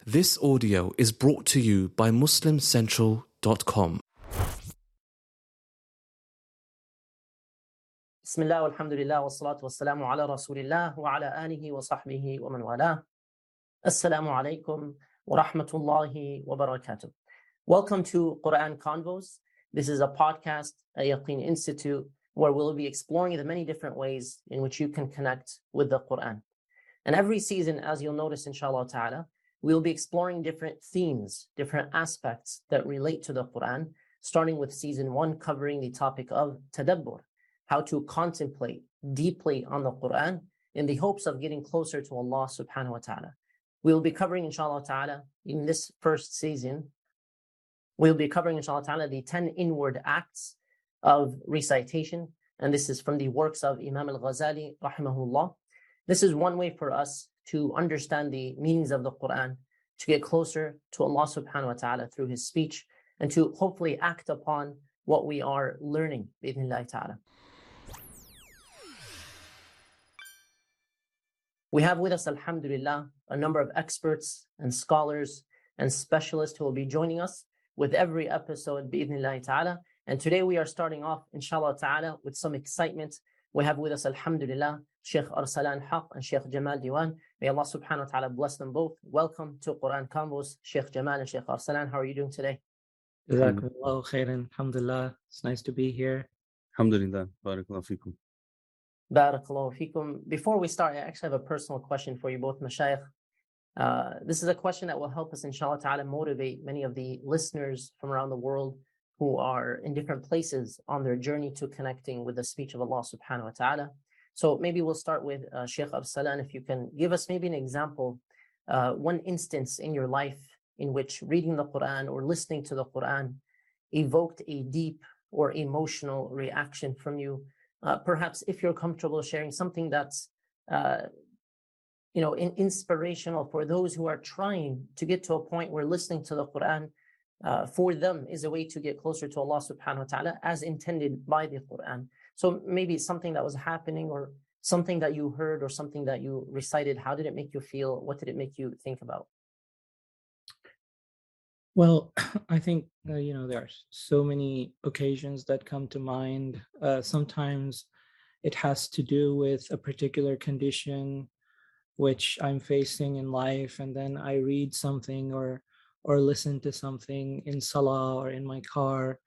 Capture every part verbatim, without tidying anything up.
This audio is brought to you by muslim central dot com. Bismillah, alhamdulillah, wa salatu wa salamu ala rasulillah wa ala alihi wa sahbihi wa man wala. Assalamu alaikum wa rahmatullahi wa barakatuh. Welcome to Quran Convos. This is a podcast at Yaqeen Institute where we'll be exploring the many different ways in which you can connect with the Quran. And every season, as you'll notice inshallah ta'ala, we'll be exploring different themes, different aspects that relate to the Quran, starting with season one covering the topic of tadabbur, how to contemplate deeply on the Quran in the hopes of getting closer to Allah subhanahu wa ta'ala. We'll be covering inshallah ta'ala in this first season, we'll be covering inshallah ta'ala the ten inward acts of recitation, and this is from the works of Imam al-Ghazali rahimahullah. This is one way for us to understand the meanings of the Quran, to get closer to Allah subhanahu wa ta'ala through His speech, and to hopefully act upon what we are learning, bi'idhnillahi ta'ala. We have with us, alhamdulillah, a number of experts and scholars and specialists who will be joining us with every episode, bi'idhnillahi ta'ala. And today we are starting off, inshallah ta'ala, with some excitement. We have with us, alhamdulillah, Sheikh Arsalan Haq and Sheikh Jamal Diwan. May Allah subhanahu wa ta'ala bless them both. Welcome to Quran Convos, Sheikh Jamal and Sheikh Arsalan. How are you doing today? Jazakumullahu khairan. Alhamdulillah. It's nice to be here. Alhamdulillah. Barakallahu feekum. Barakallahu feekum. Before we start, I actually have a personal question for you both, Mashayikh. Uh, this is a question that will help us, inshallah ta'ala, motivate many of the listeners from around the world who are in different places on their journey to connecting with the speech of Allah subhanahu wa ta'ala. So maybe we'll start with uh, Sheikh Arsalan, if you can give us maybe an example, uh, one instance in your life in which reading the Quran or listening to the Quran evoked a deep or emotional reaction from you. Uh, perhaps if you're comfortable sharing something that's uh, you know, in, inspirational for those who are trying to get to a point where listening to the Quran uh, for them is a way to get closer to Allah subhanahu wa ta'ala as intended by the Quran. So maybe something that was happening or something that you heard or something that you recited, how did it make you feel? What did it make you think about? Well, I think, uh, you know, there are so many occasions that come to mind. Uh, sometimes it has to do with a particular condition which I'm facing in life, and then I read something or or listen to something in salah or in my car.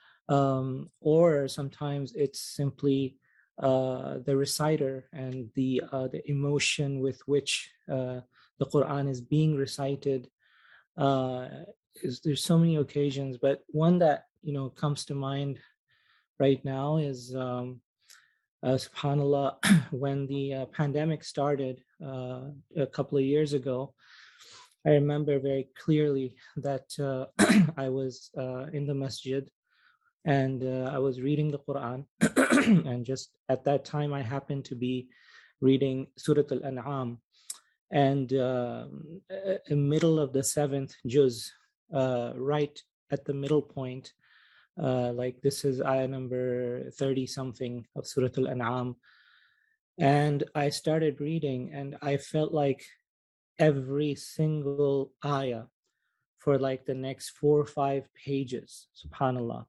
Um, or sometimes it's simply uh, the reciter and the uh, the emotion with which uh, the Quran is being recited. Uh, is there's so many occasions, but one that you know comes to mind right now is um, uh, subhanallah, when the uh, pandemic started uh, a couple of years ago. I remember very clearly that uh, I was uh, in the masjid and uh, I was reading the Quran, and just at that time I happened to be reading Surah Al-An'am, and uh, in the middle of the seventh juz, uh, right at the middle point, uh, like this is ayah number thirty something of Surah Al-An'am, and I started reading, and I felt like every single ayah for like the next four or five pages, subhanallah,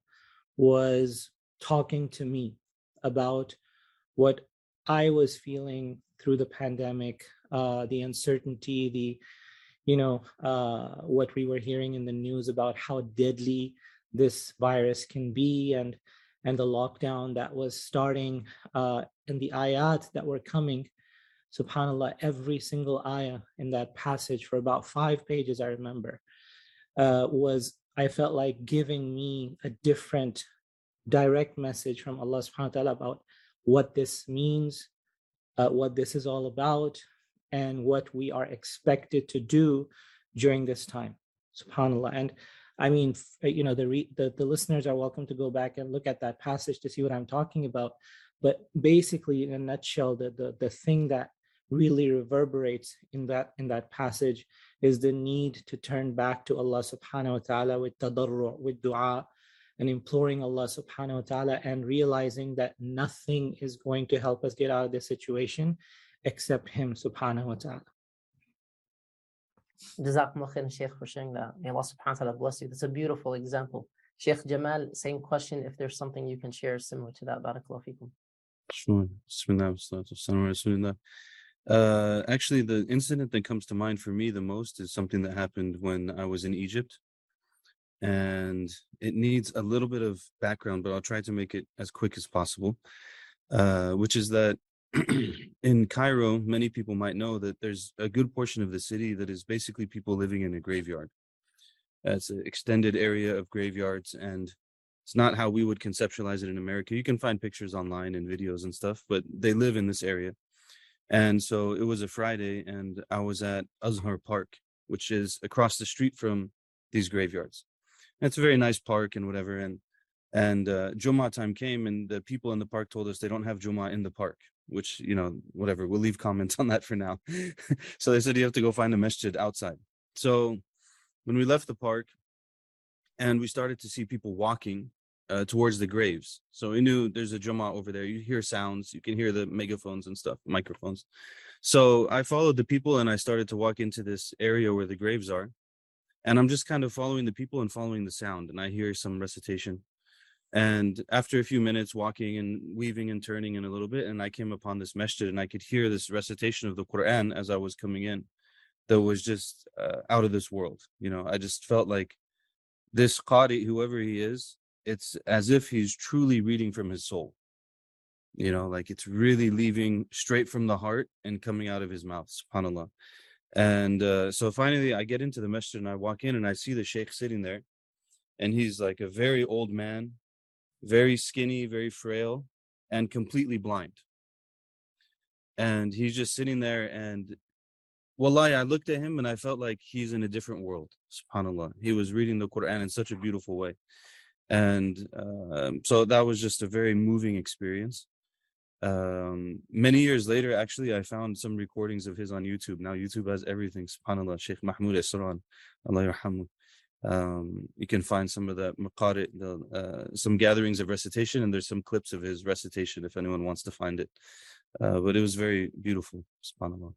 was talking to me about what I was feeling through the pandemic, uh, the uncertainty, the, you know, uh, what we were hearing in the news about how deadly this virus can be, and and the lockdown that was starting, uh, and the ayat that were coming. SubhanAllah, every single ayah in that passage for about five pages, I remember, uh, was, I felt like giving me a different direct message from Allah subhanahu wa ta'ala about what this means, uh, what this is all about, and what we are expected to do during this time, subhanAllah. And I mean, you know, the, re- the the listeners are welcome to go back and look at that passage to see what I'm talking about. But basically, in a nutshell, the the, the thing that really reverberates in that in that passage is the need to turn back to Allah subhanahu wa ta'ala with tadarru', with dua, and imploring Allah subhanahu wa ta'ala, and realizing that nothing is going to help us get out of this situation except Him subhanahu wa ta'ala. Jazakumullah khairan, Sheikh, for sharing that. May Allah subhanahu wa ta'ala bless you. That's a beautiful example. Sheikh Jamal, same question. If there's something you can share similar to that, barakallahu feekum. Sure. Bismillah, wassalatu wassalamu ala Rasulillah. Uh, actually, the incident that comes to mind for me the most is something that happened when I was in Egypt. And it needs a little bit of background, but I'll try to make it as quick as possible. Uh, which is that in Cairo, many people might know that there's a good portion of the city that is basically people living in a graveyard. Uh, it's an extended area of graveyards, and it's not how we would conceptualize it in America. You can find pictures online and videos and stuff, but they live in this area. And so it was a Friday, and I was at Azhar Park, which is across the street from these graveyards. And it's a very nice park and whatever. And and uh, Jummah time came, and the people in the park told us they don't have Jummah in the park, which, you know, whatever. We'll leave comments on that for now. So they said you have to go find a masjid outside. So when we left the park, and we started to see people walking uh, towards the graves. So we knew there's a Jummah over there. You hear sounds, you can hear the megaphones and stuff, microphones. So I followed the people, and I started to walk into this area where the graves are. And I'm just kind of following the people and following the sound. And I hear some recitation. And after a few minutes walking and weaving and turning in a little bit, and I came upon this masjid, and I could hear this recitation of the Quran as I was coming in. That was just uh, out of this world. You know, I just felt like this Qari, whoever he is, it's as if he's truly reading from his soul. You know, like it's really leaving straight from the heart and coming out of his mouth, subhanAllah. And uh, so finally I get into the masjid, and I walk in, and I see the Sheikh sitting there. And he's like a very old man, very skinny, very frail, and completely blind. And he's just sitting there, and wallahi, I looked at him and I felt like he's in a different world, subhanAllah. He was reading the Quran in such a beautiful way. And um, so that was just a very moving experience. Um, many years later, actually, I found some recordings of his on YouTube. Now YouTube has everything, subhanAllah. Sheikh Mahmoud Esran, Allah yarhamu. Um, you can find some of the maqari, the, uh, some gatherings of recitation, and there's some clips of his recitation if anyone wants to find it. Uh, but it was very beautiful, subhanAllah.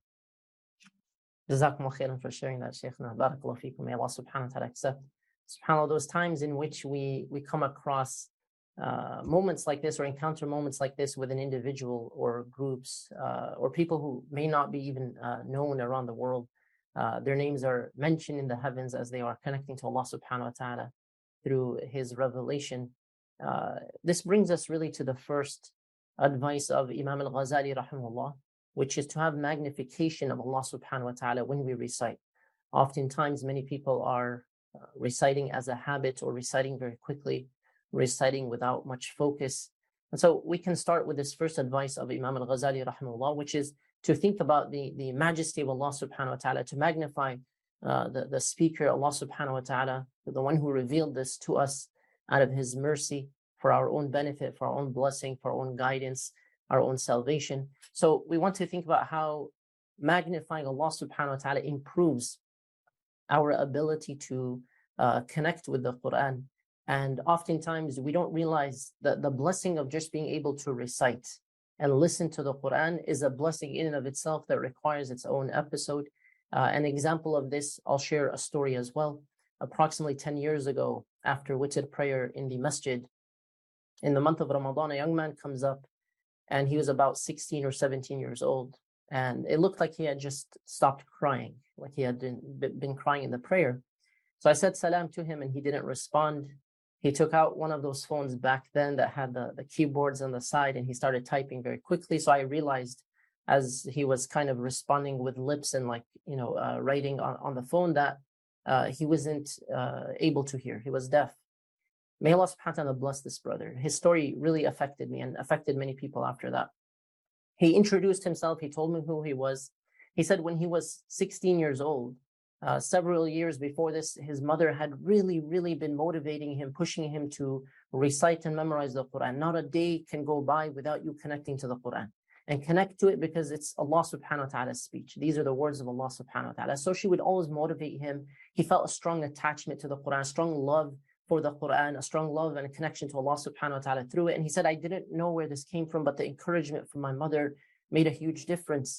Jazakumullah khairan for sharing that, Shaykhna. Barakallahu feekum. May Allah subhanahu wa ta'ala accept. SubhanAllah, those times in which we, we come across uh, moments like this, or encounter moments like this with an individual or groups uh, or people who may not be even uh, known around the world. Uh, their names are mentioned in the heavens as they are connecting to Allah subhanahu wa ta'ala through His revelation. Uh, this brings us really to the first advice of Imam al-Ghazali rahimahullah, which is to have magnification of Allah subhanahu wa ta'ala when we recite. Oftentimes, many people are uh, reciting as a habit, or reciting very quickly, reciting without much focus. And so we can start with this first advice of Imam al-Ghazali rahimahullah, which is to think about the, the majesty of Allah subhanahu wa ta'ala, to magnify uh, the, the speaker, Allah subhanahu wa ta'ala, the one who revealed this to us out of His mercy, for our own benefit, for our own blessing, for our own guidance, our own salvation. So we want to think about how magnifying Allah subhanahu wa ta'ala improves our ability to uh, connect with the Quran. And oftentimes we don't realize that the blessing of just being able to recite and listen to the Quran is a blessing in and of itself that requires its own episode. Uh, an example of this, I'll share a story as well. Approximately ten years ago, after witr prayer in the masjid, in the month of Ramadan, a young man comes up, and he was about sixteen or seventeen years old. And it looked like he had just stopped crying, like he had been, been crying in the prayer. So I said salam to him, and he didn't respond. He took out one of those phones back then that had the, the keyboards on the side, and he started typing very quickly. So I realized, as he was kind of responding with lips and like, you know, uh, writing on, on the phone, that uh, he wasn't uh, able to hear. He was deaf. May Allah subhanahu wa ta'ala bless this brother. His story really affected me and affected many people after that. He introduced himself. He told me who he was. He said when he was sixteen years old, uh, several years before this, his mother had really, really been motivating him, pushing him to recite and memorize the Quran. Not a day can go by without you connecting to the Quran. And connect to it because it's Allah subhanahu wa ta'ala's speech. These are the words of Allah subhanahu wa ta'ala. So she would always motivate him. He felt a strong attachment to the Quran, a strong love for the Quran, a strong love and a connection to Allah subhanahu wa ta'ala through it. And he said, I didn't know where this came from, but the encouragement from my mother made a huge difference.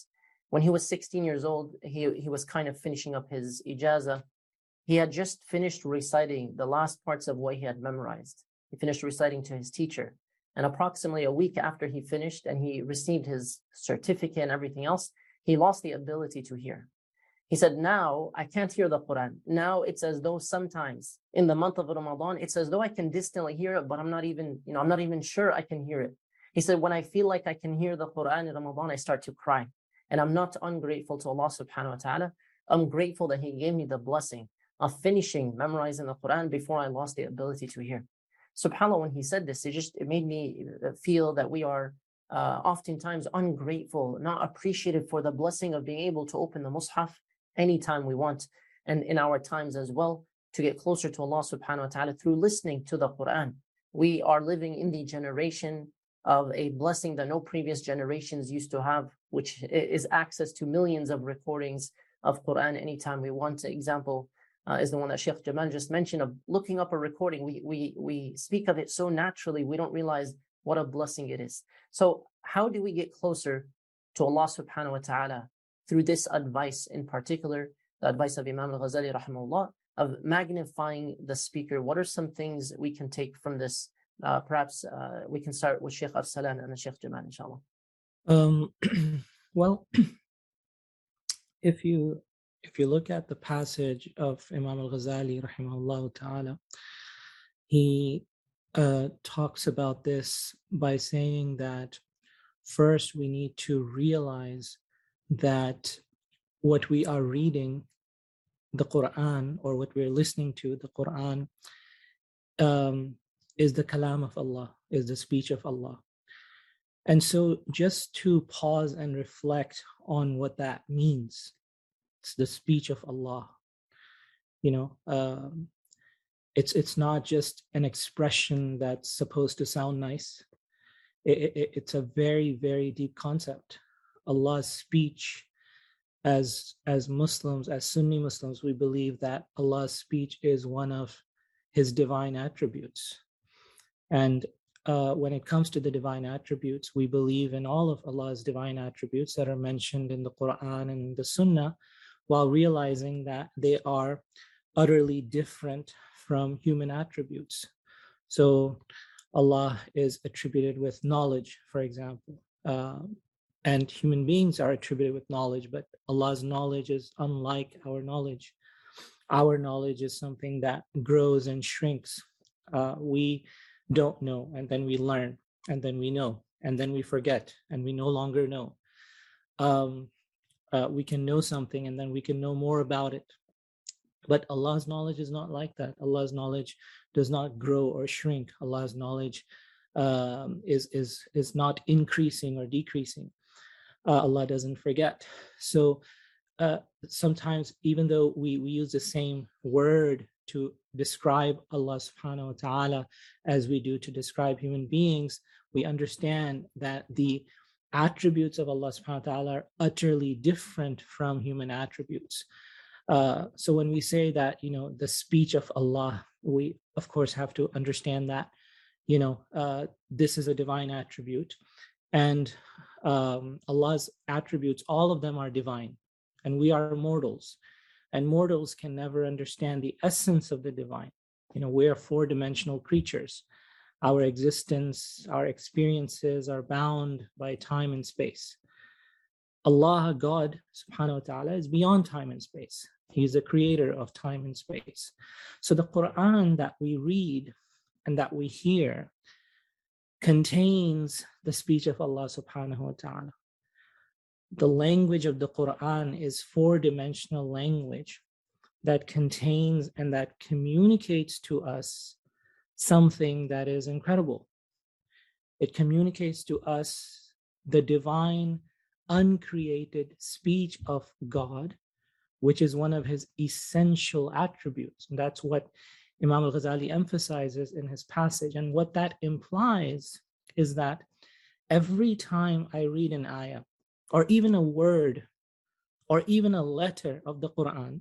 When he was sixteen years old, he, he was kind of finishing up his ijazah. He had just finished reciting the last parts of what he had memorized. He finished reciting to his teacher. And approximately a week after he finished and he received his certificate and everything else, he lost the ability to hear. He said, now I can't hear the Quran. Now it's as though sometimes in the month of Ramadan, it's as though I can distantly hear it, but I'm not even, you know, I'm not even sure I can hear it. He said, when I feel like I can hear the Quran in Ramadan, I start to cry. And I'm not ungrateful to Allah subhanahu wa ta'ala. I'm grateful that He gave me the blessing of finishing memorizing the Quran before I lost the ability to hear. SubhanAllah, when he said this, it just it made me feel that we are uh, oftentimes ungrateful, not appreciative for the blessing of being able to open the Mus'haf anytime we want, and in our times as well, to get closer to Allah subhanahu wa ta'ala through listening to the Quran. We are living in the generation of a blessing that no previous generations used to have, which is access to millions of recordings of Quran anytime we want. An example uh, is the one that Sheikh Jamal just mentioned of looking up a recording. We, we, we speak of it so naturally, we don't realize what a blessing it is. So how do we get closer to Allah subhanahu wa ta'ala through this advice, in particular, the advice of Imam al-Ghazali rahimahullah, of magnifying the speaker? What are some things we can take from this? Uh, perhaps uh, we can start with Sheikh Arsalan and Sheikh Jamal, inshallah. Um, well, if you if you look at the passage of Imam al-Ghazali rahimahullah ta'ala, he uh, talks about this by saying that first we need to realize that what we are reading, the Quran, or what we're listening to, the Quran, um, is the kalam of Allah, is the speech of Allah. And so just to pause and reflect on what that means, it's the speech of Allah. You know, um, it's it's not just an expression that's supposed to sound nice. It, it, it's a very, very deep concept. Allah's speech, as as Muslims, as Sunni Muslims, we believe that Allah's speech is one of His divine attributes. And uh, when it comes to the divine attributes, we believe in all of Allah's divine attributes that are mentioned in the Quran and the Sunnah, while realizing that they are utterly different from human attributes. So Allah is attributed with knowledge, for example, uh, and human beings are attributed with knowledge, but Allah's knowledge is unlike our knowledge. Our knowledge is something that grows and shrinks. Uh, we don't know, and then we learn, and then we know, and then we forget, and we no longer know. Um, uh, we can know something, and then we can know more about it. But Allah's knowledge is not like that. Allah's knowledge does not grow or shrink. Allah's knowledge um, is, is, is not increasing or decreasing. Uh, Allah doesn't forget. So uh, sometimes, even though we, we use the same word to describe Allah subhanahu wa ta'ala as we do to describe human beings, we understand that the attributes of Allah subhanahu wa ta'ala are utterly different from human attributes. Uh, so when we say that, you know, the speech of Allah, we of course have to understand that, you know, uh, this is a divine attribute, and um, Allah's attributes, all of them are divine, and we are mortals, and mortals can never understand the essence of the divine. You know, we are four-dimensional creatures. Our existence, our experiences are bound by time and space. Allah, God subhanahu wa ta'ala, is beyond time and space. He is the creator of time and space. So the Quran that we read and that we hear contains the speech of Allah subhanahu wa ta'ala. The language of the Quran is four-dimensional language that contains and that communicates to us something that is incredible. It communicates to us the divine, uncreated speech of God, which is one of His essential attributes. And that's what Imam al-Ghazali emphasizes in his passage. And what that implies is that every time I read an ayah, or even a word, or even a letter of the Quran,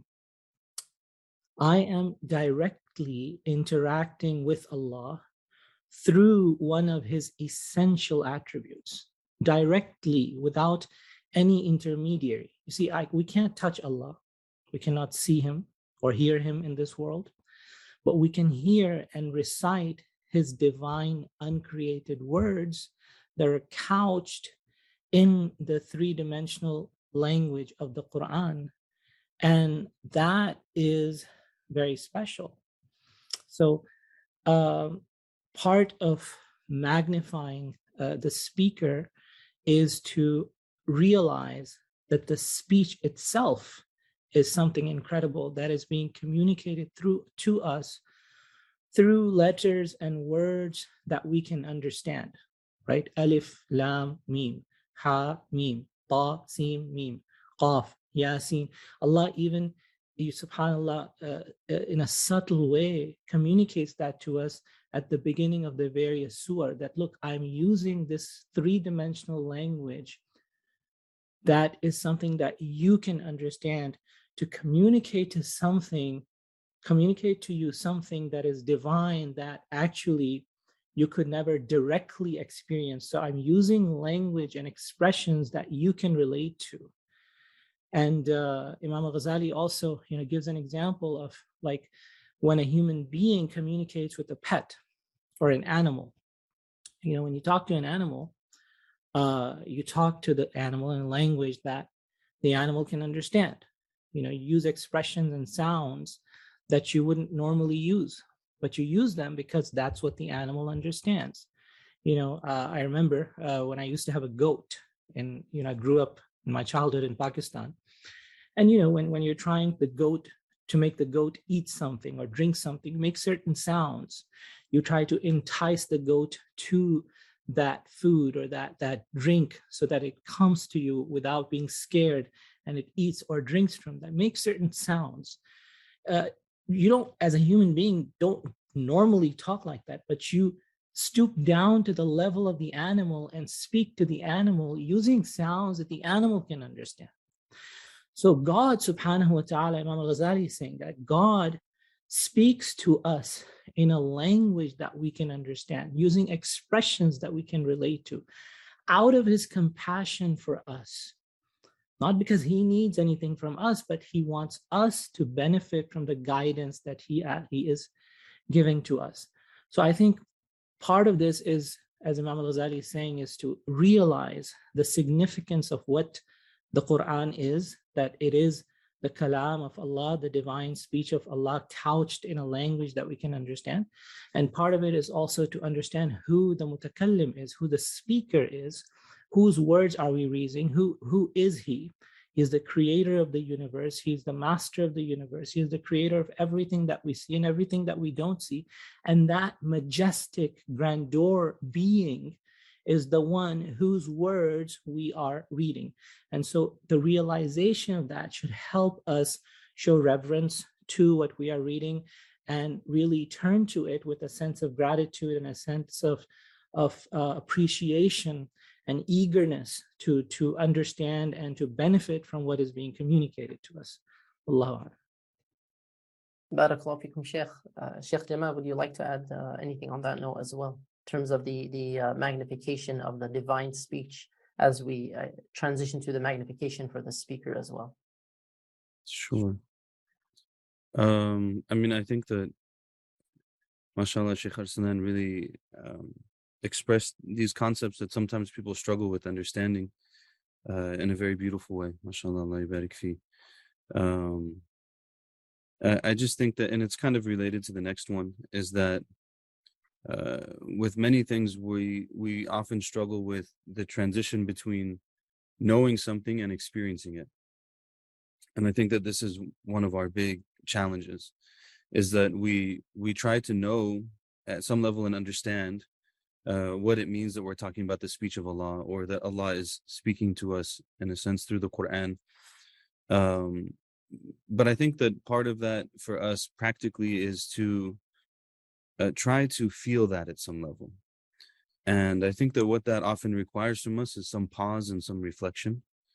I am directly interacting with Allah through one of His essential attributes, directly, without any intermediary. You see, I, we can't touch Allah. We cannot see him or hear him in this world, but we can hear and recite his divine uncreated words that are couched in the three-dimensional language of the Quran. And that is very special. So um, part of magnifying uh, the speaker is to realize that the speech itself is something incredible that is being communicated through to us through letters and words that we can understand, right? Alif, Lam, Mim, Ha, Mim, Ta, Sin, Mim, Qaf, Yasin. Allah even, you, subhanAllah, uh, in a subtle way communicates that to us at the beginning of the various surah, that look, I'm using this three-dimensional language that is something that you can understand to communicate to something, communicate to you something that is divine that actually you could never directly experience. So I'm using language and expressions that you can relate to. And uh, Imam Ghazali also, you know, gives an example of like when a human being communicates with a pet or an animal. You know, when you talk to an animal, uh, you talk to the animal in a language that the animal can understand. You know, you use expressions and sounds that you wouldn't normally use, but you use them because that's what the animal understands. You know, uh, I remember uh, when I used to have a goat, and, you know, I grew up in my childhood in Pakistan. And, you know, when, when you're trying the goat to make the goat eat something or drink something, make certain sounds, you try to entice the goat to that food or that, that drink so that it comes to you without being scared and it eats or drinks from that. Make certain sounds. Uh, you don't, as a human being, don't normally talk like that, but you stoop down to the level of the animal and speak to the animal using sounds that the animal can understand. So God subhanahu wa ta'ala, Imam al-Ghazali is saying that God speaks to us in a language that we can understand, using expressions that we can relate to, out of his compassion for us. Not because he needs anything from us, but he wants us to benefit from the guidance that he, uh, he is giving to us. So I think part of this is, as Imam al-Ghazali is saying, is to realize the significance of what the Quran is, that it is the kalam of Allah, the divine speech of Allah, couched in a language that we can understand. And part of it is also to understand who the mutakallim is, who the speaker is, whose words are we reading, who, who is he? He is the creator of the universe. He's the master of the universe. He is the creator of everything that we see and everything that we don't see. And that majestic grandeur being is the one whose words we are reading. And so the realization of that should help us show reverence to what we are reading and really turn to it with a sense of gratitude and a sense of, of uh, appreciation and eagerness to, to understand and to benefit from what is being communicated to us. Allahu Akbar. Barakallahu fikum, Sheikh. Uh, Sheikh Jamal, would you like to add uh, anything on that note as well, in terms of the, the uh, magnification of the divine speech as we uh, transition to the magnification for the speaker as well? Sure. Um, I mean, I think that, mashallah, Sheikh Arsalan really um, expressed these concepts that sometimes people struggle with understanding uh, in a very beautiful way. MashaAllah, Allah yabarik fi. Um, I, I just think that, and it's kind of related to the next one, is that uh, with many things, we we often struggle with the transition between knowing something and experiencing it. And I think that this is one of our big challenges, is that we we try to know at some level and understand Uh, what it means that we're talking about the speech of Allah, or that Allah is speaking to us in a sense through the Quran. Um, but I think that part of that for us practically is to uh, try to feel that at some level. And I think that what that often requires from us is some pause and some reflection.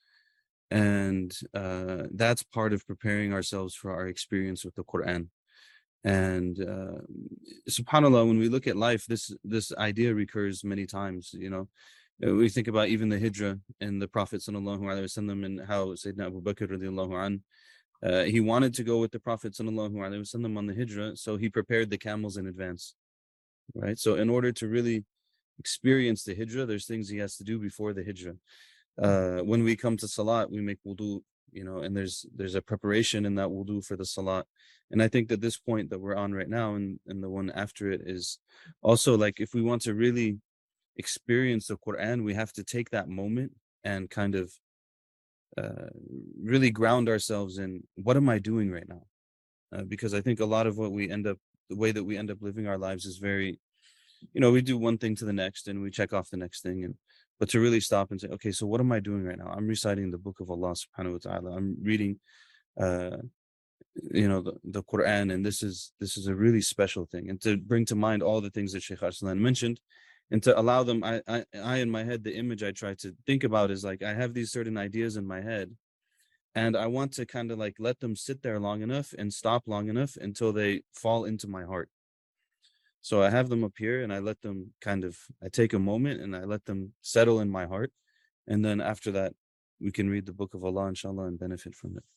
And uh, that's part of preparing ourselves for our experience with the Quran. And uh, subhanAllah, when we look at life, this this idea recurs many times. You know, Uh, We think about even the hijrah and the Prophet sallallahu alaihi wasallam and how Sayyidina Abu Bakr radiallahu anh, uh, he wanted to go with the Prophet sallallahu alaihi wasallam on the hijrah, so he prepared the camels in advance, right? So in order to really experience the hijrah, there's things he has to do before the hijrah. Uh, when we come to salat, we make wudu, you know, and there's there's a preparation in that wudu for the salat. And I think that this point that we're on right now and, and the one after it is also like, if we want to really experience the Quran, we have to take that moment and kind of uh, really ground ourselves in, what am I doing right now? Uh, because I think a lot of what we end up, the way that we end up living our lives is very, you know, we do one thing to the next and we check off the next thing. And but to really stop and say, okay, so what am I doing right now? I'm reciting the book of Allah subhanahu wa ta'ala. I'm reading, uh, you know, the, the Quran, and this is this is a really special thing. And to bring to mind all the things that Shaykh Arslan mentioned, and to allow them, I, I, I in my head, the image I try to think about is like, I have these certain ideas in my head, and I want to kind of like let them sit there long enough and stop long enough until they fall into my heart. So I have them up here and I let them kind of, I take a moment and I let them settle in my heart. And then after that, we can read the book of Allah, inshallah, and benefit from it.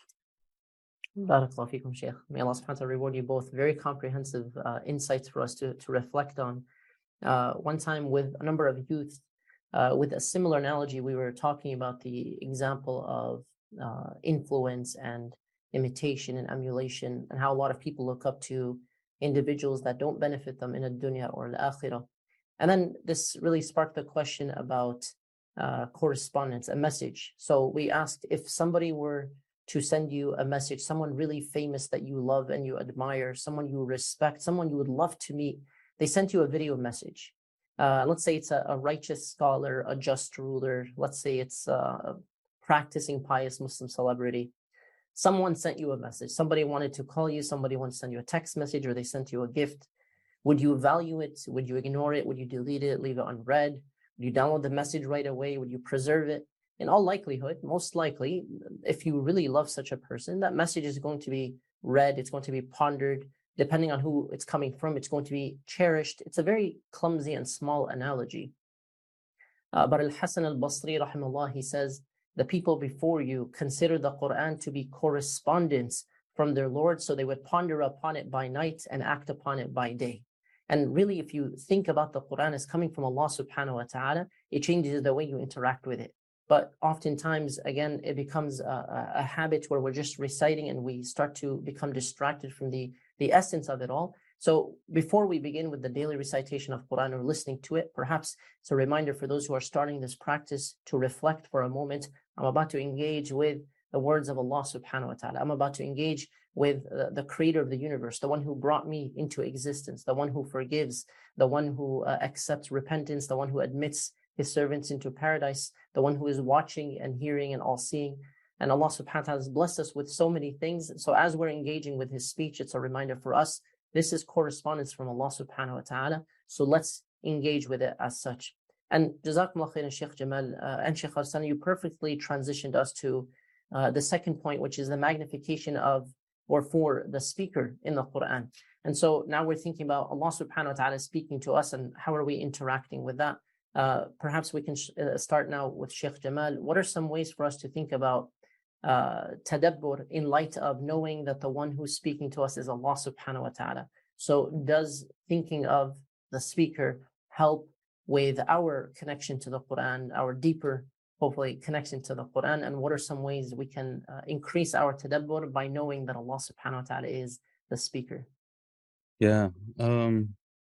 Barakallahu feekum, Shaykh. May Allah subhanahu wa ta'ala reward you both. Very comprehensive uh, insights for us to, to reflect on. Uh, one time with a number of youth, uh, with a similar analogy, we were talking about the example of uh, influence and imitation and emulation, and how a lot of people look up to individuals that don't benefit them in a dunya or al-akhirah. And then this really sparked the question about uh, correspondence, a message. So we asked, if somebody were to send you a message, someone really famous that you love and you admire, someone you respect, someone you would love to meet, they sent you a video message. Uh, let's say it's a, a righteous scholar, a just ruler. Let's say it's a practicing pious Muslim celebrity. Someone sent you a message. Somebody wanted to call you. Somebody wanted to send you a text message, or they sent you a gift. Would you value it? Would you ignore it? Would you delete it, leave it unread? Would you download the message right away? Would you preserve it? In all likelihood, most likely, if you really love such a person, that message is going to be read. It's going to be pondered. Depending on who it's coming from, it's going to be cherished. It's a very clumsy and small analogy. Uh, but Al-Hasan al-Basri, rahimahullah, he says, the people before you consider the Quran to be correspondence from their Lord, so they would ponder upon it by night and act upon it by day. And really, if you think about the Quran as coming from Allah subhanahu wa ta'ala, it changes the way you interact with it. But oftentimes, again, it becomes a, a habit where we're just reciting and we start to become distracted from the, the essence of it all. So before we begin with the daily recitation of Quran or listening to it, perhaps it's a reminder for those who are starting this practice to reflect for a moment. I'm about to engage with the words of Allah subhanahu wa ta'ala. I'm about to engage with uh, the creator of the universe, the one who brought me into existence, the one who forgives, the one who uh, accepts repentance, the one who admits his servants into paradise, the one who is watching and hearing and all-seeing. And Allah subhanahu wa ta'ala has blessed us with so many things. So as we're engaging with his speech, it's a reminder for us, this is correspondence from Allah subhanahu wa ta'ala. So let's engage with it as such. And Jazakumullah khairan, Shaykh Jamal uh, and Shaykh Arslan, you perfectly transitioned us to uh, the second point, which is the magnification of or for the speaker in the Quran. And so now we're thinking about Allah subhanahu wa ta'ala speaking to us, and how are we interacting with that? Uh, perhaps we can sh- uh, start now with Shaykh Jamal. What are some ways for us to think about uh, tadabbur in light of knowing that the one who's speaking to us is Allah subhanahu wa ta'ala? So does thinking of the speaker help with our connection to the Quran, our deeper, hopefully, connection to the Quran? And what are some ways we can uh, increase our tadabbur by knowing that Allah subhanahu wa ta'ala is the speaker? Yeah. Um,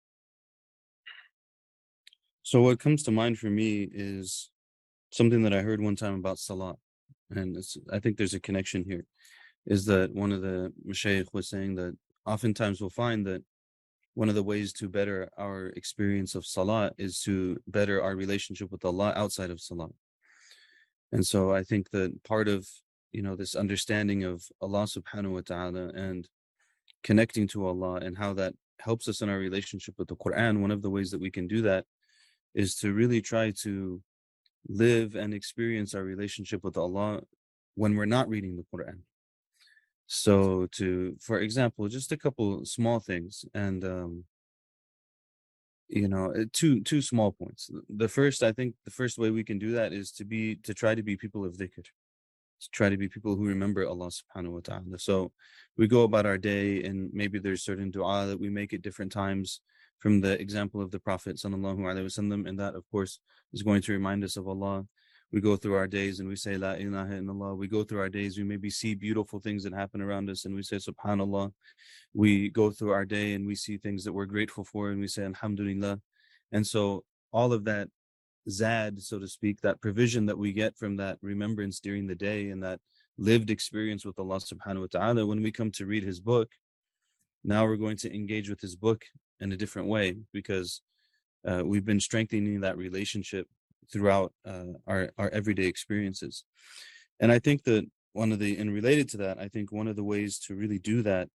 so what comes to mind for me is something that I heard one time about salat. And it's, I think there's a connection here, is that one of the mashayikh was saying that oftentimes we'll find that one of the ways to better our experience of salah is to better our relationship with Allah outside of salah. And so I think that part of, you know, this understanding of Allah subhanahu wa ta'ala and connecting to Allah and how that helps us in our relationship with the Quran, one of the ways that we can do that is to really try to live and experience our relationship with Allah when we're not reading the Quran. So to, for example, just a couple small things. And um, you know, uh, two two small points. The first, I think, the first way we can do that is to be to try to be people of dhikr, to try to be people who remember Allah subhanahu wa ta'ala. So we go about our day, and maybe there's certain dua that we make at different times from the example of the Prophet sallallahu alaihi wasallam, and that of course is going to remind us of Allah. We go through our days and we say La ilaha illallah. We go through our days, we maybe see beautiful things that happen around us and we say Subhanallah. We go through our day and we see things that we're grateful for and we say Alhamdulillah. And so all of that zad, so to speak, that provision that we get from that remembrance during the day and that lived experience with Allah subhanahu wa ta'ala, when we come to read his book, now we're going to engage with his book in a different way, because uh, we've been strengthening that relationship throughout uh, our, our everyday experiences. And I think that one of the, and related to that, I think one of the ways to really do that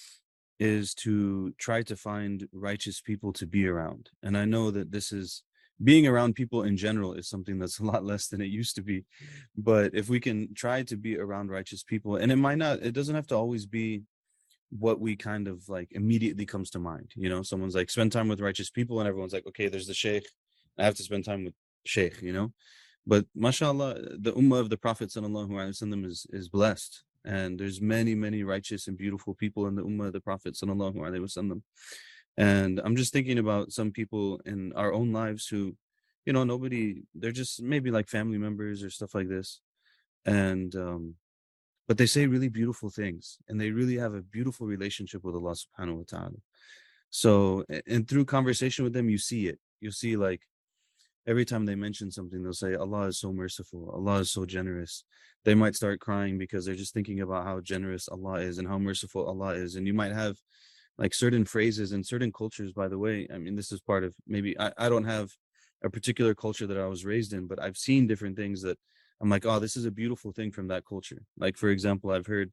is to try to find righteous people to be around. And I know that this is, being around people in general is something that's a lot less than it used to be. But if we can try to be around righteous people, and it might not, it doesn't have to always be what we kind of like immediately comes to mind. You know, someone's like, spend time with righteous people, and everyone's like, okay, there's the sheikh, I have to spend time with sheikh, you know. But mashallah, the ummah of the Prophet sallallahu alaihi wasallam is is blessed, and there's many many righteous and beautiful people in the ummah of the Prophet sallallahu alaihi wasallam. And I'm just thinking about some people in our own lives who, you know, nobody, they're just maybe like family members or stuff like this, and um but they say really beautiful things, and they really have a beautiful relationship with Allah subhanahu wa ta'ala. So, and through conversation with them, you see it. You'll see, like, every time they mention something, they'll say, Allah is so merciful, Allah is so generous. They might start crying because they're just thinking about how generous Allah is and how merciful Allah is. And you might have like certain phrases in certain cultures, by the way. I mean, this is part of, maybe I, I don't have a particular culture that I was raised in, but I've seen different things that I'm like, oh, this is a beautiful thing from that culture. Like, for example, I've heard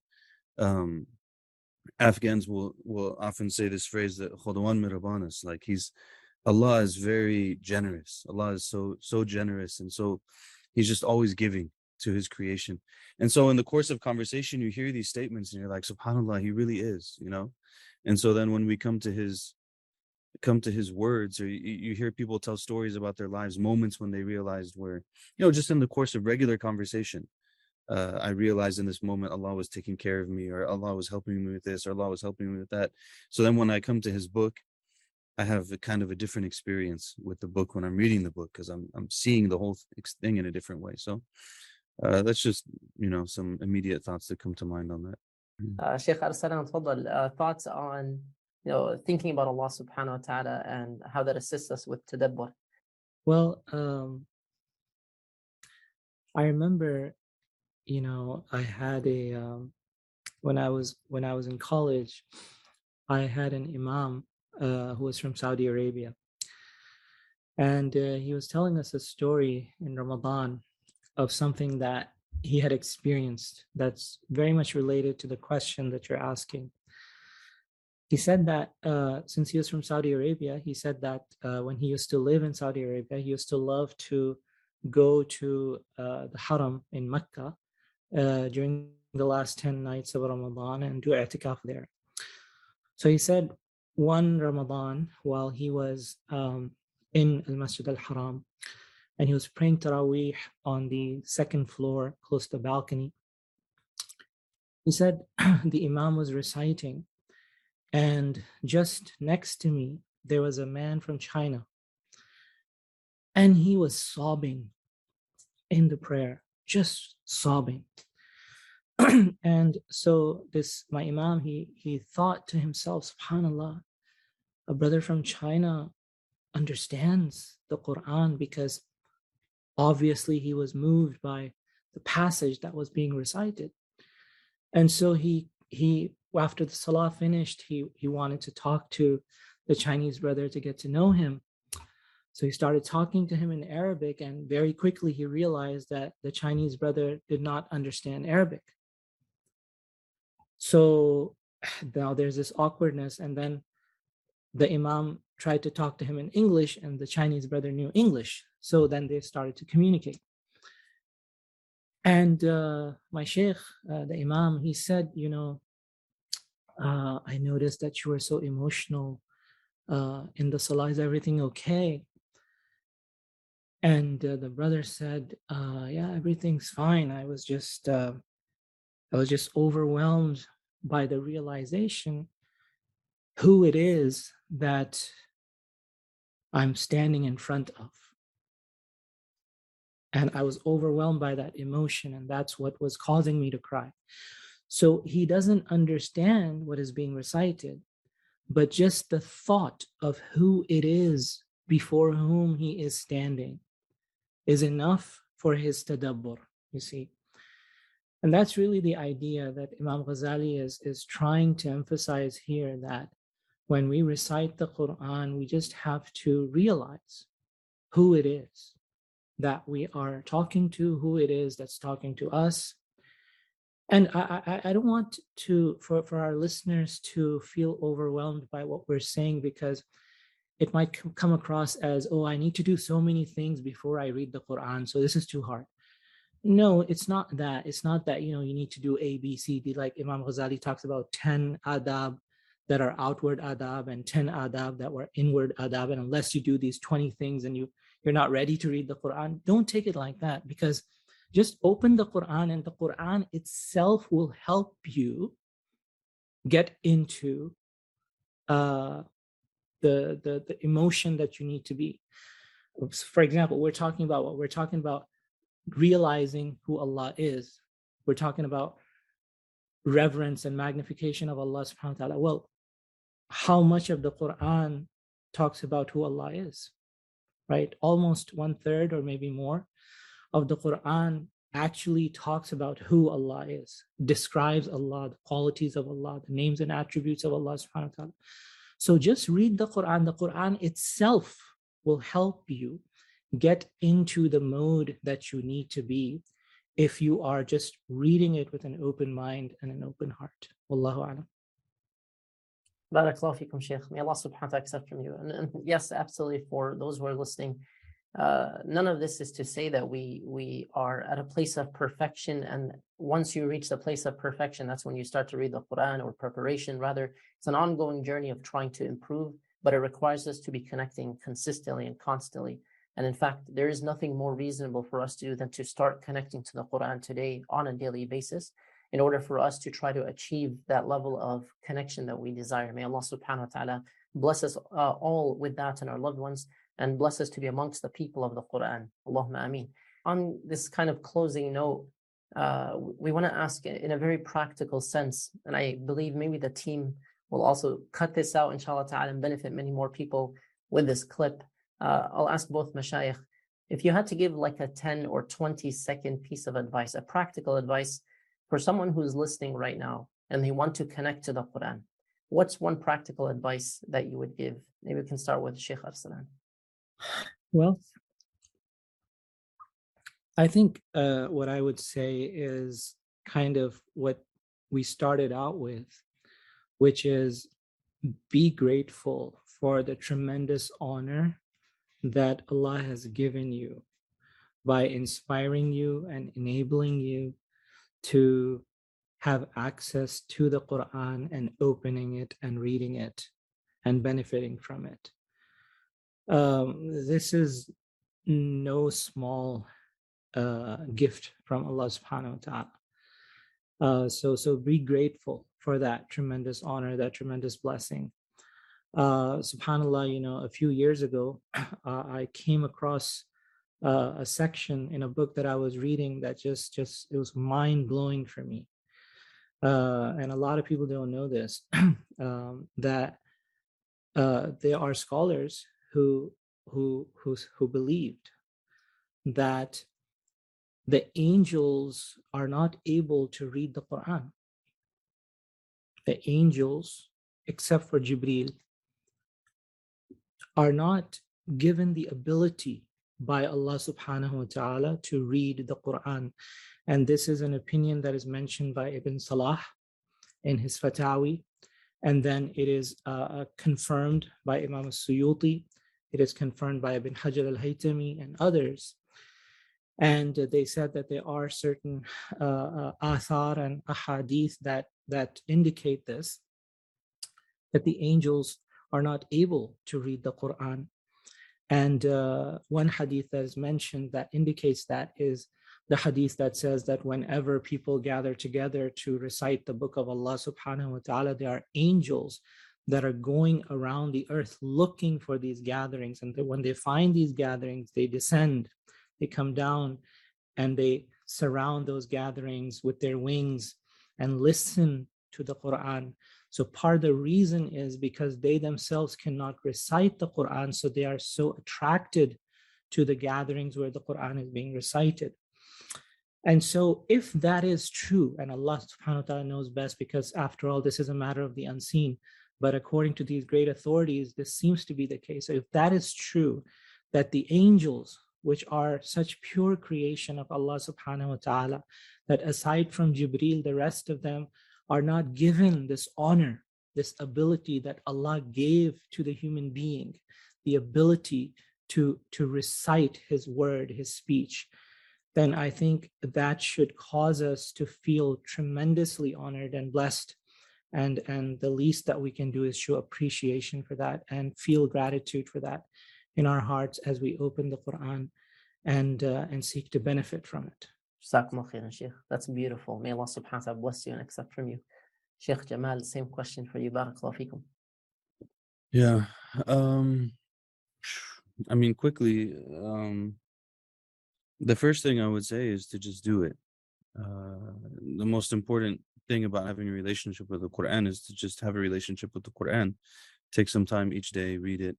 um, Afghans will will often say this phrase that Khodawan Mirabanas, like he's, Allah is very generous. Allah is so so generous, and so he's just always giving to his creation. And so in the course of conversation, you hear these statements and you're like, subhanallah, he really is, you know. And so then when we come to his come to his words, or you, you hear people tell stories about their lives, moments when they realized where, you know, just in the course of regular conversation, uh, I realized in this moment Allah was taking care of me, or Allah was helping me with this, or Allah was helping me with that. So then when I come to his book, I have a kind of a different experience with the book when I'm reading the book, because I'm I'm seeing the whole thing in a different way. So uh, that's just, you know, some immediate thoughts that come to mind on that. Uh, Sheikh Arsalan, تفضل, uh, thoughts on, you know, thinking about Allah subhanahu wa ta'ala and how that assists us with tadabbur. Well, um, I remember, you know, I had a um, when I was when I was in college, I had an imam uh, who was from Saudi Arabia, and uh, he was telling us a story in Ramadan of something that he had experienced that's very much related to the question that you're asking. He said that uh, since he was from Saudi Arabia, he said that uh, when he used to live in Saudi Arabia, he used to love to go to uh, the Haram in Mecca uh, during the last ten nights of Ramadan and do i'tikaf there. So he said one Ramadan, while he was um, in Al-Masjid al-Haram, and he was praying Taraweeh on the second floor close to the balcony, he said the Imam was reciting, and just next to me, there was a man from China, and he was sobbing in the prayer, just sobbing. And so this, my Imam, he, he thought to himself, subhanallah, a brother from China understands the Quran, because obviously he was moved by the passage that was being recited. And so he, he after the salah finished, he, he wanted to talk to the Chinese brother to get to know him. So he started talking to him in Arabic, and very quickly he realized that the Chinese brother did not understand Arabic. So now there's this awkwardness, and then the Imam tried to talk to him in English, and the Chinese brother knew English. So then they started to communicate. And uh, my Sheikh, uh, the Imam, he said, you know, uh, I noticed that you were so emotional uh, in the salah, is everything okay? And uh, the brother said, uh, yeah, everything's fine. I was just, uh, I was just overwhelmed by the realization who it is that I'm standing in front of. And I was overwhelmed by that emotion, and that's what was causing me to cry. So he doesn't understand what is being recited, but just the thought of who it is before whom he is standing is enough for his tadabbur, you see. And that's really the idea that Imam Ghazali is, is trying to emphasize here, that when we recite the Quran, we just have to realize who it is that we are talking to, who it is that's talking to us. And I, I, I don't want to, for, for our listeners to feel overwhelmed by what we're saying, because it might come across as, oh, I need to do so many things before I read the Quran, so this is too hard. No, it's not that. It's not that, you know, you need to do A, B, C, D. Like Imam Ghazali talks about ten adab that are outward adab and ten adab that were inward adab. And unless you do these twenty things and you, you're not ready to read the Quran, don't take it like that, because just open the Quran and the Quran itself will help you get into uh, the, the, the emotion that you need to be. For example, we're talking about what we're talking about, realizing who Allah is. We're talking about reverence and magnification of Allah subhanahu wa ta'ala. Well, how much of the Quran talks about who Allah is, right? Almost one third or maybe more of the Quran actually talks about who Allah is, describes Allah, the qualities of Allah, the names and attributes of Allah subhanahu wa ta'ala. So just read the Quran. The Quran itself will help you get into the mode that you need to be if you are just reading it with an open mind and an open heart. Wallahu a'lam. Barakallahu feekum, Shaykh. May Allah subhanahu wa ta'ala accept from you. And, and yes, absolutely, for those who are listening, uh, none of this is to say that we we are at a place of perfection, and once you reach the place of perfection, that's when you start to read the Quran, or preparation. Rather, it's an ongoing journey of trying to improve, but it requires us to be connecting consistently and constantly. And in fact, there is nothing more reasonable for us to do than to start connecting to the Quran today on a daily basis, in order for us to try to achieve that level of connection that we desire. May Allah subhanahu wa ta'ala bless us uh, all with that and our loved ones, and bless us to be amongst the people of the Quran. Allahumma ameen. On this kind of closing note, uh, we want to ask in a very practical sense, and I believe maybe the team will also cut this out, inshallah ta'ala, and benefit many more people with this clip. Uh, I'll ask both mashayikh, if you had to give like a ten or twenty second piece of advice, a practical advice for someone who's listening right now and they want to connect to the Quran, what's one practical advice that you would give? Maybe we can start with Shaykh Arsalan. Well, I think uh, what I would say is kind of what we started out with, which is be grateful for the tremendous honor that Allah has given you by inspiring you and enabling you to have access to the Quran and opening it and reading it and benefiting from it. Um, this is no small uh, gift from Allah subhanahu wa ta'ala. Uh, so, so be grateful for that tremendous honor, that tremendous blessing. Uh, SubhanAllah, you know, a few years ago, uh, I came across uh, a section in a book that I was reading that just, just it was mind-blowing for me. Uh, and a lot of people don't know this, um, that uh, there are scholars who, who, who, who believed that the angels are not able to read the Quran. The angels, except for Jibreel, are not given the ability by Allah subhanahu wa ta'ala to read the Quran. And this is an opinion that is mentioned by Ibn Salah in his Fatawi. And then it is uh, confirmed by Imam Suyuti. It is confirmed by Ibn Hajar al-Haytami and others. And uh, they said that there are certain uh, uh, athar and ahadith that, that indicate this, that the angels are not able to read the Quran. And uh, one hadith that is mentioned that indicates that is the hadith that says that whenever people gather together to recite the book of Allah subhanahu wa ta'ala, there are angels that are going around the earth looking for these gatherings. And when they find these gatherings, they descend, they come down, and they surround those gatherings with their wings and listen to the Quran. So part of the reason is because they themselves cannot recite the Quran, so they are so attracted to the gatherings where the Quran is being recited. And so if that is true, and Allah subhanahu wa ta'ala knows best, because after all, this is a matter of the unseen, but according to these great authorities, this seems to be the case. So if that is true, that the angels, which are such pure creation of Allah subhanahu wa ta'ala, that aside from Jibreel, the rest of them are not given this honor, this ability that Allah gave to the human being, the ability to, to recite His word, His speech, then I think that should cause us to feel tremendously honored and blessed. And, and the least that we can do is show appreciation for that and feel gratitude for that in our hearts as we open the Quran and, uh, and seek to benefit from it. Jazakumullah khairan, Sheikh. That's beautiful. May Allah subhanahu wa ta'ala bless you and accept from you. Sheikh Jamal, same question for you. Barakallahu feekum. Yeah. Um, I mean, quickly, um, the first thing I would say is to just do it. Uh, the most important thing about having a relationship with the Quran is to just have a relationship with the Quran. Take some time each day, read it.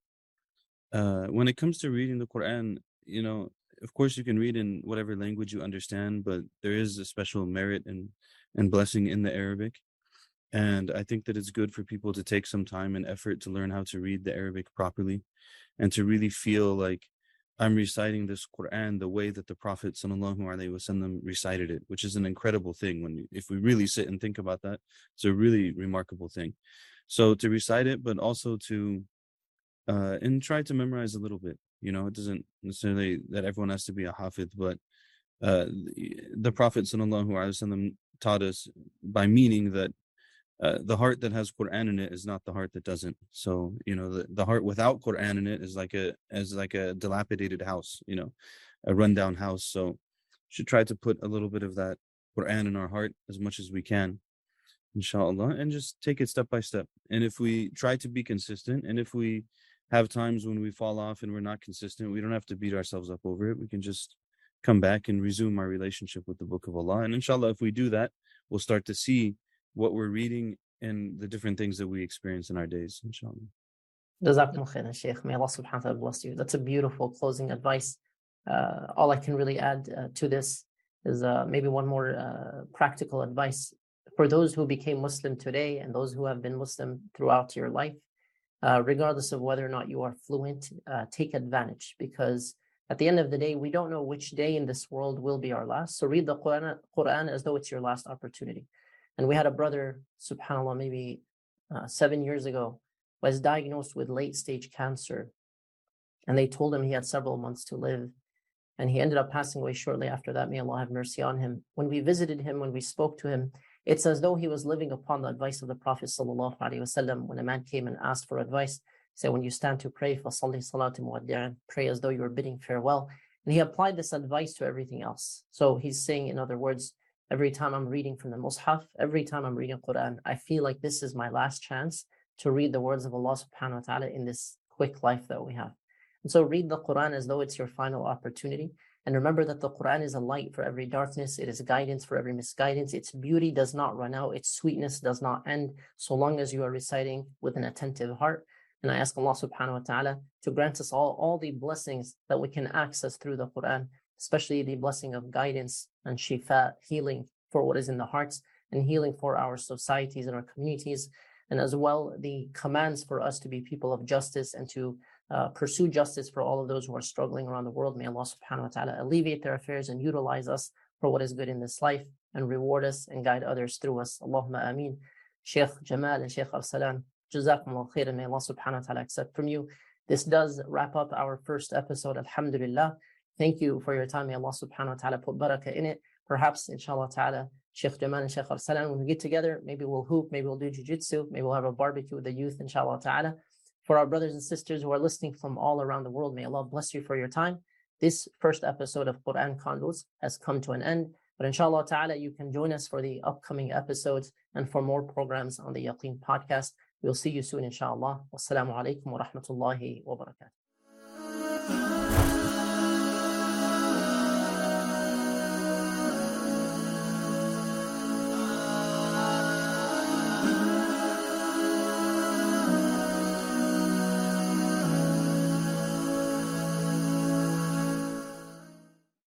Uh, when it comes to reading the Quran, you know, of course you can read in whatever language you understand, but there is a special merit and, and blessing in the Arabic. And I think that it's good for people to take some time and effort to learn how to read the Arabic properly and to really feel like I'm reciting this Quran the way that the Prophet sallallahu alaihi wasallam recited it, which is an incredible thing. When if we really sit and think about that, it's a really remarkable thing. So to recite it, but also to uh, and try to memorize a little bit. You know, it doesn't necessarily that everyone has to be a hafid, but uh, the Prophet sallallahu alaihi wasallam taught us by meaning that Uh, the heart that has Quran in it is not the heart that doesn't. So, you know, the, the heart without Quran in it is like a as like a dilapidated house, you know, a rundown house. So should try to put a little bit of that Quran in our heart as much as we can, inshallah, and just take it step by step. And if we try to be consistent, and if we have times when we fall off and we're not consistent, we don't have to beat ourselves up over it. We can just come back and resume our relationship with the Book of Allah. And inshallah, if we do that, we'll start to see what we're reading and the different things that we experience in our days, inshallah. Jazakumullah khairan, Sheikh. May Allah subhanahu wa ta'ala bless you. That's a beautiful closing advice. Uh, all I can really add uh, to this is uh, maybe one more uh, practical advice. For those who became Muslim today and those who have been Muslim throughout your life, uh, regardless of whether or not you are fluent, uh, take advantage, because at the end of the day, we don't know which day in this world will be our last. So read the Quran, Quran as though it's your last opportunity. And we had a brother, subhanAllah, maybe uh, seven years ago, was diagnosed with late stage cancer. And they told him he had several months to live. And he ended up passing away shortly after that. May Allah have mercy on him. When we visited him, when we spoke to him, it's as though he was living upon the advice of the Prophet sallallahu alaihi wasallam. When a man came and asked for advice, he said, when you stand to pray, فَصَلِّ صَلَاةِ مُوَدِّعًا, pray as though you were bidding farewell. And he applied this advice to everything else. So he's saying, in other words, every time I'm reading from the Mus'haf, every time I'm reading Quran, I feel like this is my last chance to read the words of Allah subhanahu wa ta'ala in this quick life that we have. And so read the Quran as though it's your final opportunity. And remember that the Quran is a light for every darkness. It is guidance for every misguidance. Its beauty does not run out. Its sweetness does not end, so long as you are reciting with an attentive heart. And I ask Allah subhanahu wa ta'ala to grant us all, all the blessings that we can access through the Quran, especially the blessing of guidance and shifa, healing for what is in the hearts, and healing for our societies and our communities, and as well the commands for us to be people of justice and to uh, pursue justice for all of those who are struggling around the world. May Allah subhanahu wa ta'ala alleviate their affairs and utilize us for what is good in this life and reward us and guide others through us. Allahumma ameen. Sheikh Jamal and Sheikh Arsalan, Jazakumullah khairan. May Allah subhanahu wa ta'ala accept from you. This does wrap up our first episode, alhamdulillah. Thank you for your time. May Allah subhanahu wa ta'ala put barakah in it. Perhaps, inshallah ta'ala, Sheikh Jamal and Sheikh Arsalan, when we get together, maybe we'll hoop, maybe we'll do jiu-jitsu, maybe we'll have a barbecue with the youth, inshallah ta'ala. For our brothers and sisters who are listening from all around the world, may Allah bless you for your time. This first episode of Quran Convos has come to an end, but inshallah ta'ala, you can join us for the upcoming episodes and for more programs on the Yaqeen podcast. We'll see you soon, inshallah. Wassalamu alaikum wa rahmatullahi wa barakatuh.